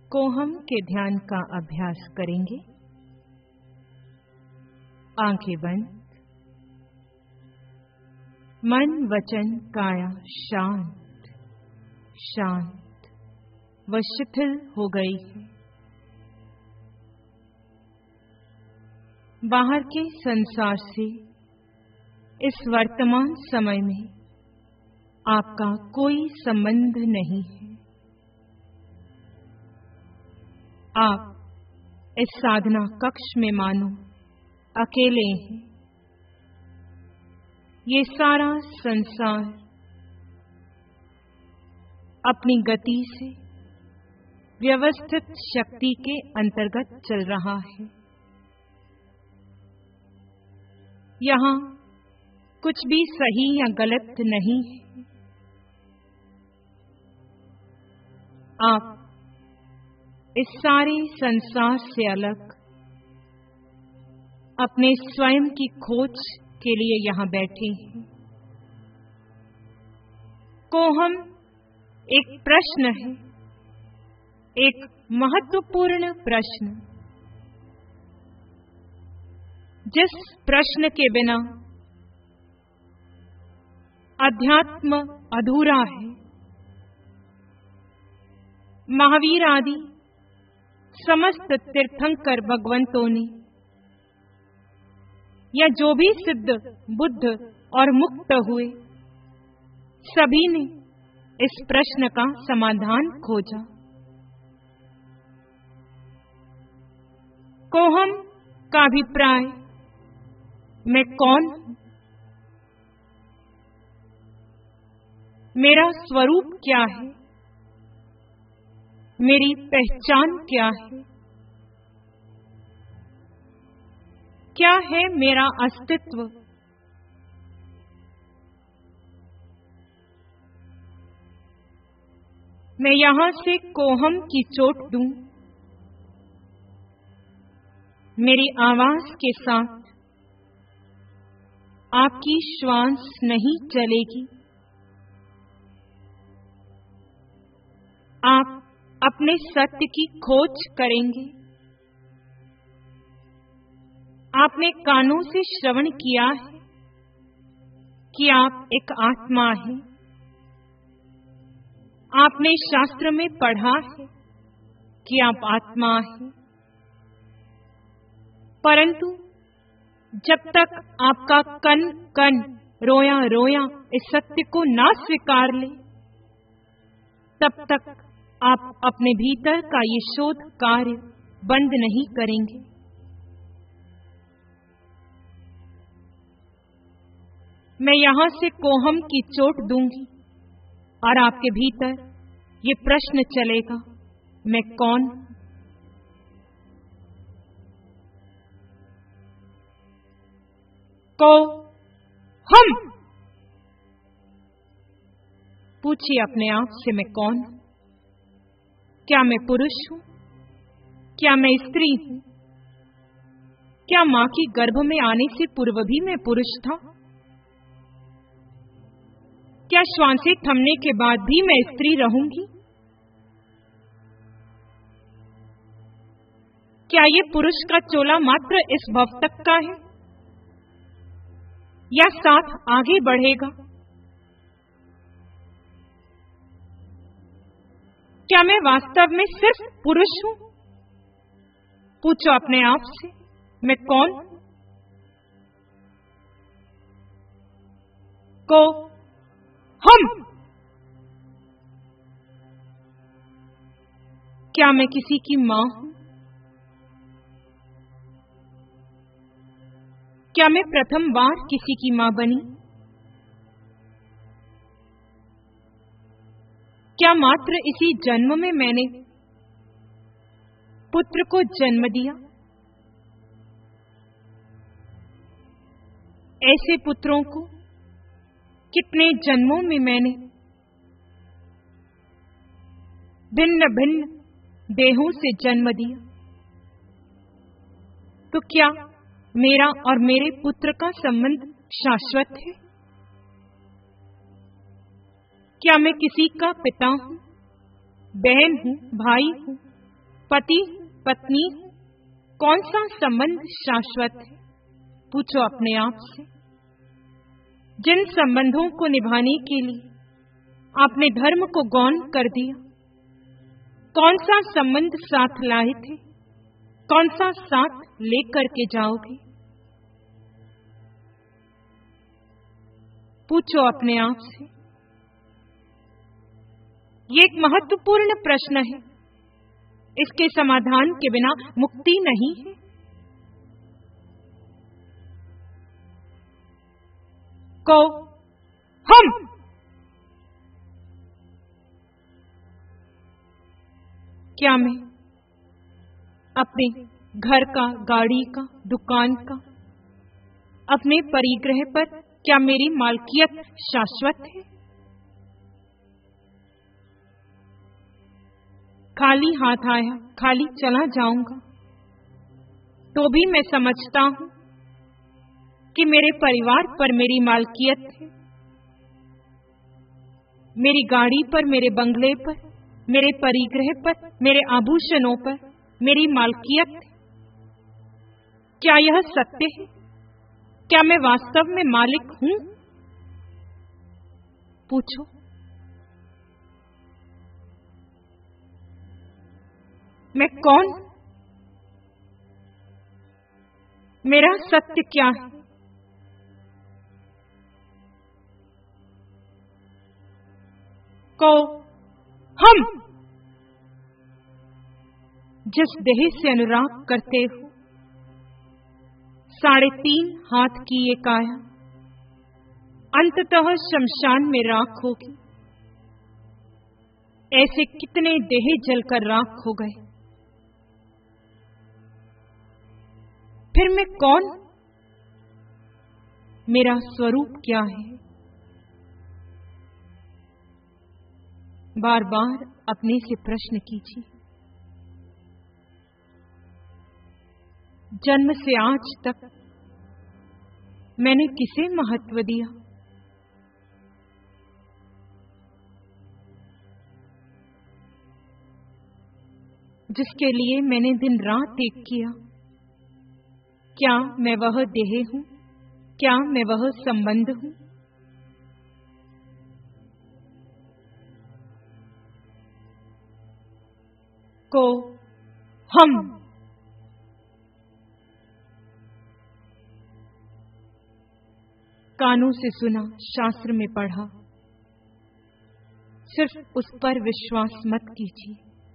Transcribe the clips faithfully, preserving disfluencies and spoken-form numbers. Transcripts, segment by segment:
कोहम के ध्यान का अभ्यास करेंगे। आंखें बंद, मन वचन काया शांत शांत व शिथिल हो गई है। बाहर के संसार से इस वर्तमान समय में आपका कोई संबंध नहीं है। आप इस साधना कक्ष में मानो अकेले हैं। ये सारा संसार अपनी गति से व्यवस्थित शक्ति के अंतर्गत चल रहा है। यहाँ कुछ भी सही या गलत नहीं है। आप इस सारे संसार से अलग अपने स्वयं की खोज के लिए यहाँ बैठे हैं। कोहम एक प्रश्न है, एक महत्वपूर्ण प्रश्न, जिस प्रश्न के बिना अध्यात्म अधूरा है। महावीर आदि समस्त तीर्थंकर भगवंतों ने या जो भी सिद्ध बुद्ध और मुक्त हुए, सभी ने इस प्रश्न का समाधान खोजा। कोहम का अभिप्राय, मैं कौन हूं, मेरा स्वरूप क्या है, मेरी पहचान क्या है, क्या है मेरा अस्तित्व। मैं यहां से कोहम की चोट दूं, मेरी आवाज के साथ आपकी श्वास नहीं चलेगी। आप अपने सत्य की खोज करेंगे। आपने कानों से श्रवण किया है कि आप एक आत्मा हैं। आपने शास्त्र में पढ़ा है कि आप आत्मा हैं। परंतु जब तक आपका कन कन रोया रोया इस सत्य को ना स्वीकार ले, तब तक आप अपने भीतर का ये शोध कार्य बंद नहीं करेंगे। मैं यहां से कोहम की चोट दूंगी और आपके भीतर ये प्रश्न चलेगा, मैं कौन हूं? को हम पूछिए अपने आप से, मैं कौन हूं? क्या मैं पुरुष हूं? क्या मैं स्त्री हूं? क्या मां की गर्भ में आने से पूर्व भी मैं पुरुष था? क्या श्वासें थमने के बाद भी मैं स्त्री रहूंगी? क्या ये पुरुष का चोला मात्र इस भव तक का है या साथ आगे बढ़ेगा? क्या मैं वास्तव में सिर्फ पुरुष हूं? पूछो अपने आप से, मैं कौन हूं? को हम। क्या मैं किसी की मां हूं? क्या मैं प्रथम बार किसी की मां बनी? क्या मात्र इसी जन्म में मैंने पुत्र को जन्म दिया? ऐसे पुत्रों को कितने जन्मों में मैंने भिन्न भिन्न देहों से जन्म दिया। तो क्या मेरा और मेरे पुत्र का संबंध शाश्वत है? क्या मैं किसी का पिता हूं, बहन हूं, भाई हूं, पति पत्नी कौन सा संबंध शाश्वत है? पूछो अपने आप से। जिन संबंधों को निभाने के लिए आपने धर्म को गौण कर दिया, कौन सा संबंध साथ लाए थे, कौन सा साथ लेकर के जाओगे? पूछो अपने आप से। ये एक महत्वपूर्ण प्रश्न है। इसके समाधान के बिना मुक्ति नहीं है। को हम क्या मैं अपने घर का, गाड़ी का, दुकान का, अपने परिग्रह पर क्या मेरी मालकियत शाश्वत है? खाली हाथ आया, खाली चला जाऊंगा, तो भी मैं समझता हूं कि मेरे परिवार पर मेरी मालकियत है। मेरी गाड़ी पर, मेरे बंगले पर, मेरे परिग्रह पर, मेरे आभूषणों पर मेरी मालकियत है। क्या यह सत्य है? क्या मैं वास्तव में मालिक हूं? पूछो। मैं कौन? मेरा सत्य क्या है? को हम जिस देह से अनुराग करते हो, साढ़े तीन हाथ की ये काया अंततः शमशान में राख होगी। ऐसे कितने देह जलकर राख हो गए। फिर मैं कौन? मेरा स्वरूप क्या है? बार बार अपने से प्रश्न कीजिए। जन्म से आज तक मैंने किसे महत्व दिया? जिसके लिए मैंने दिन रात एक किया, क्या मैं वह देह हूं? क्या मैं वह संबंध हूं? को हम कानों से सुना, शास्त्र में पढ़ा, सिर्फ उस पर विश्वास मत कीजिए।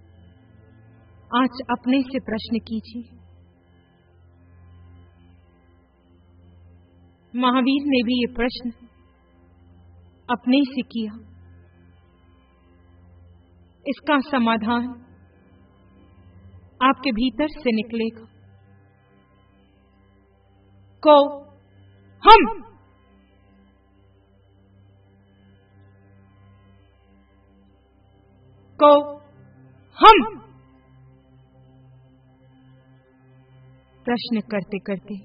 आज अपने से प्रश्न कीजिए। महावीर ने भी ये प्रश्न अपने से किया। इसका समाधान आपके भीतर से निकलेगा। को हम को हम प्रश्न करते करते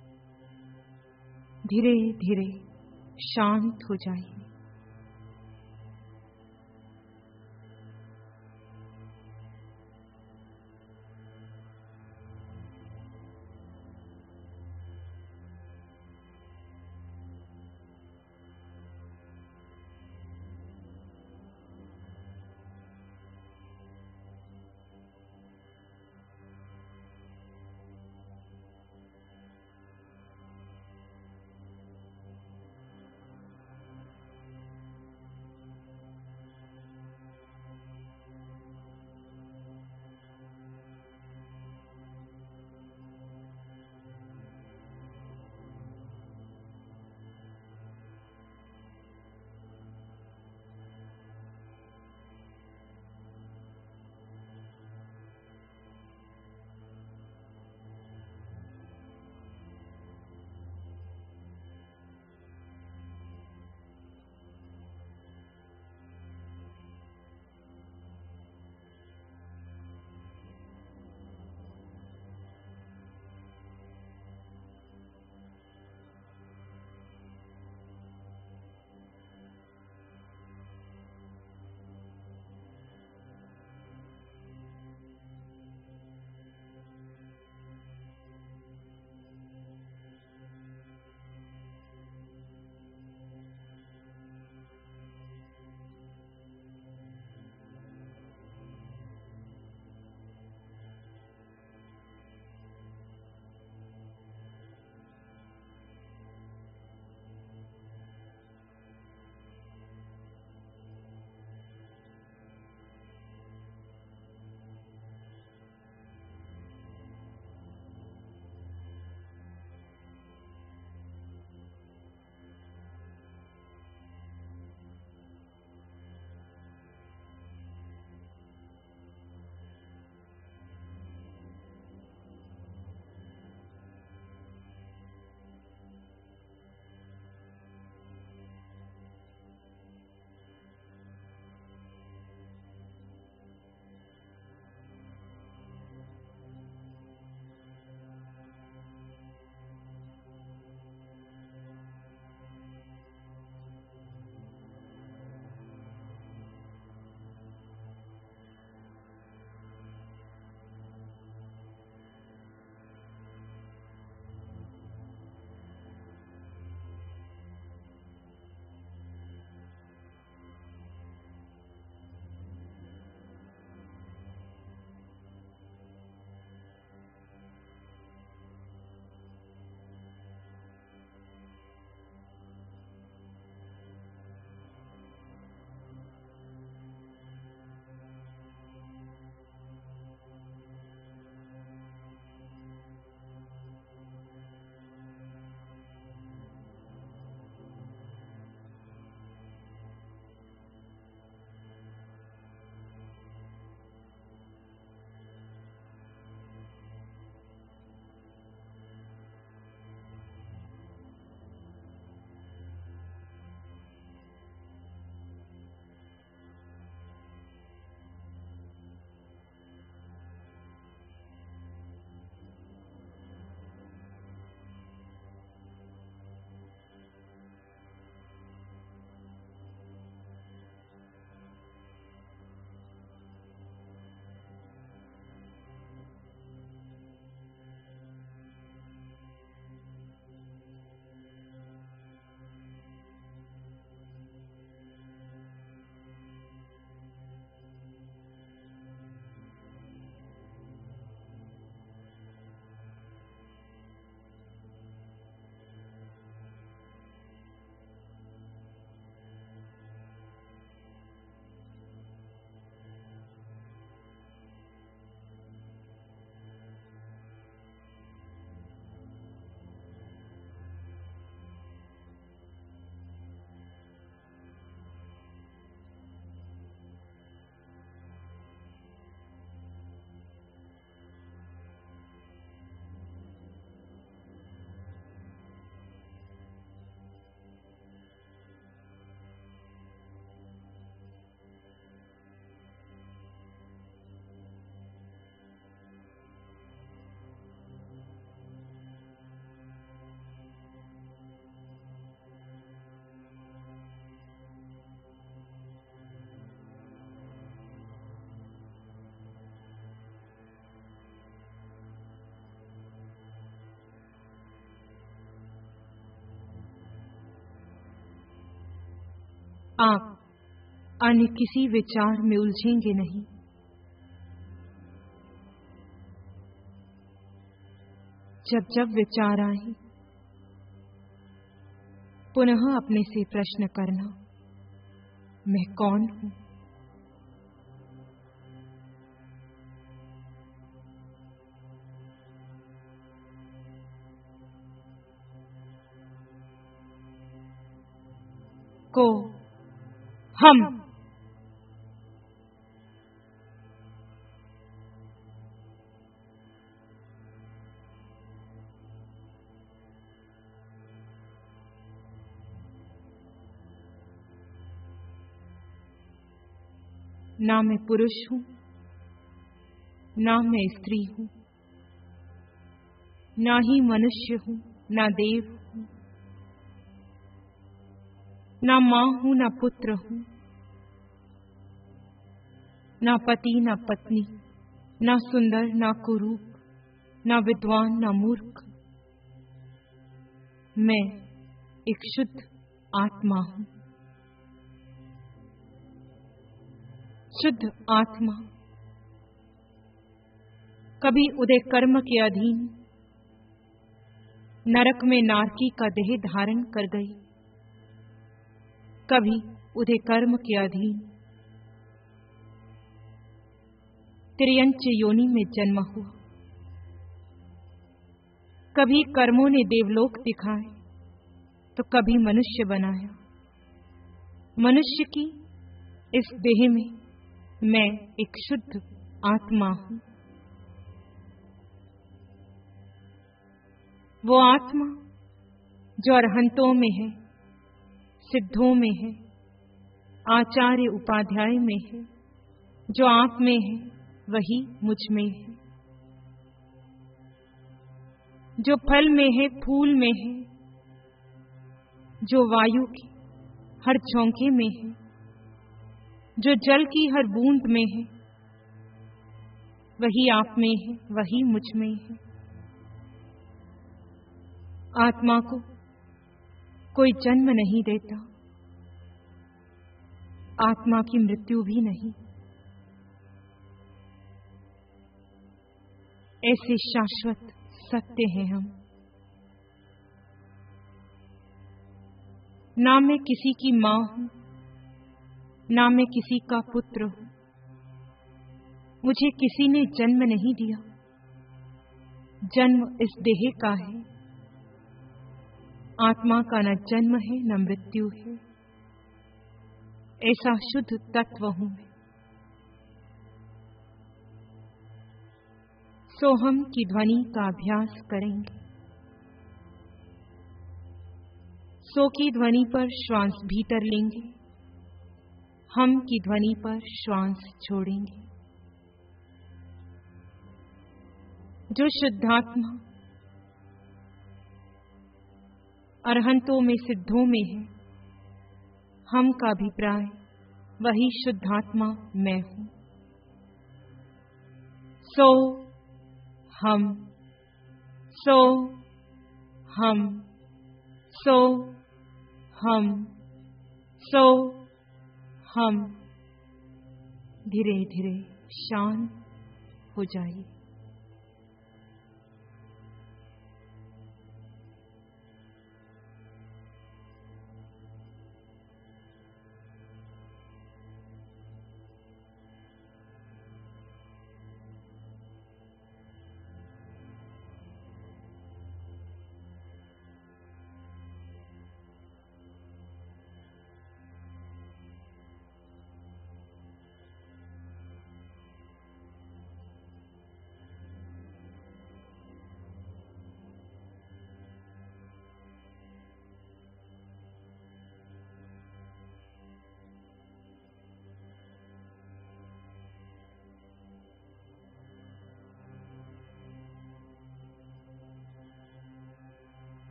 धीरे धीरे शांत हो जाइए। आप अन्य किसी विचार में उलझेंगे नहीं। जब जब विचार आए, पुनः अपने से प्रश्न करना, मैं कौन हूं? को हम ना मैं पुरुष हूं, ना मैं स्त्री हूं, ना ही मनुष्य हूं, ना देव हूं, ना मां हूं, ना पुत्र हूं, ना पति, ना पत्नी, ना सुंदर, ना कुरूप, ना विद्वान, ना मूर्ख। मैं एक शुद्ध आत्मा हूं। शुद्ध आत्मा कभी उदय कर्म के अधीन नरक में नारकी का देह धारण कर गई, कभी उदय कर्म के अधीन त्रियंच योनि में जन्म हुआ। कभी कर्मों ने देवलोक दिखाए तो कभी मनुष्य बनाया। मनुष्य की इस देह में मैं एक शुद्ध आत्मा हूं। वो आत्मा जो अरहंतों में है, सिद्धों में है, आचार्य उपाध्याय में है, जो आप में है वही मुझ में है। जो फल में है, फूल में है, जो वायु की हर झोंके में है, जो जल की हर बूंद में है, वही आप में है, वही मुझ में है। आत्मा को कोई जन्म नहीं देता, आत्मा की मृत्यु भी नहीं। ऐसे शाश्वत सत्य हैं हम। ना मैं किसी की मां हूं, ना मैं किसी का पुत्र हूं। मुझे किसी ने जन्म नहीं दिया। जन्म इस देह का है। आत्मा का न जन्म है न मृत्यु है। ऐसा शुद्ध तत्व हूं मैं। सोहम की ध्वनि का अभ्यास करेंगे। सो की ध्वनि पर श्वास भीतर लेंगे, हम की ध्वनि पर श्वास छोड़ेंगे। जो शुद्धात्मा अरहंतों में, सिद्धों में है, हम का अभिप्राय वही शुद्धात्मा मैं हूं। सो हम, सो हम, सो हम, सो हम। धीरे धीरे शांत हो जाइए।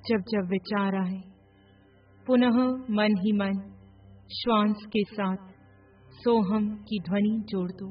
जब जब विचार आए, पुनः मन ही मन श्वास के साथ सोहम की ध्वनि जोड़ दो।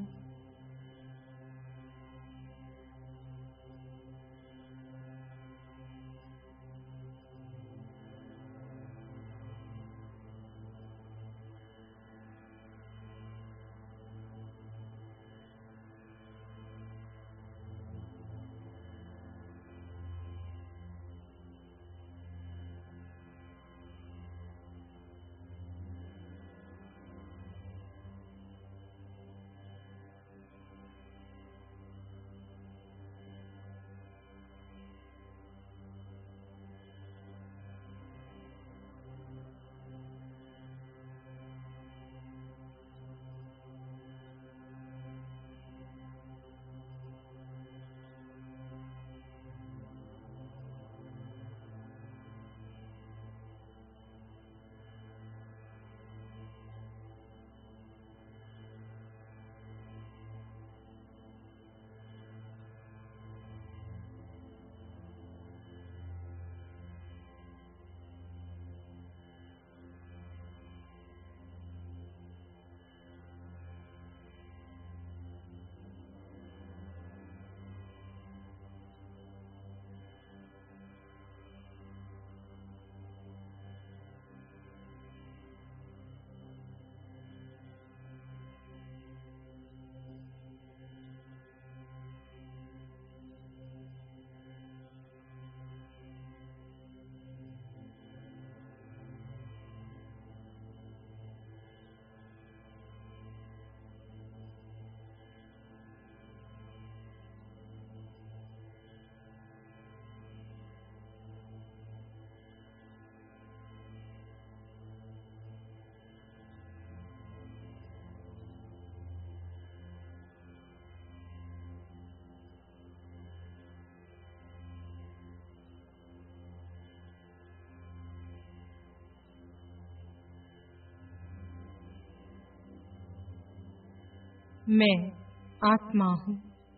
मैं आत्मा हूं।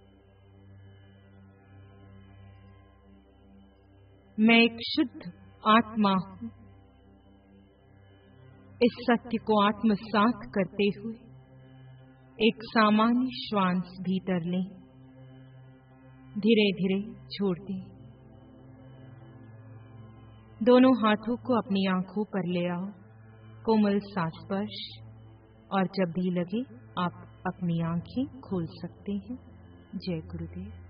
मैं एक शुद्ध आत्मा हूं। इस सत्य को आत्मसात करते हुए एक सामान्य श्वास भीतर लें, धीरे धीरे छोड़ दें। दोनों हाथों को अपनी आंखों पर ले आओ, कोमल सा स्पर्श, और जब भी लगे आप अपनी आंखें खोल सकते हैं। जय गुरुदेव।